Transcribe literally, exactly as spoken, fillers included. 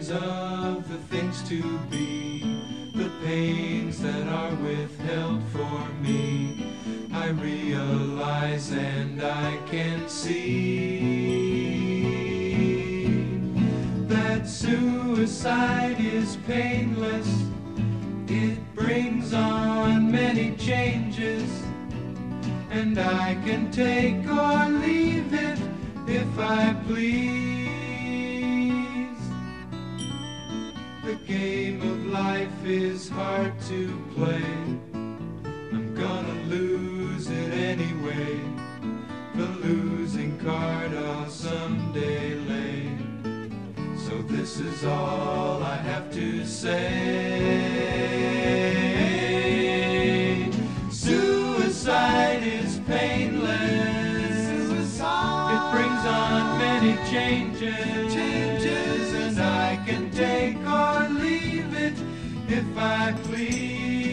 dreams of the things to be, the pains that are withheld for me, I realize and I can see that suicide is painless. It brings on many changes, and I can take or leave it if I please. The game of life is hard to play. I'm gonna lose it anyway. The losing card I'll someday lay. So this is all I have to say. Suicide is painless. Suicide. It brings on many changes, changes, and I can take or leave it if I please.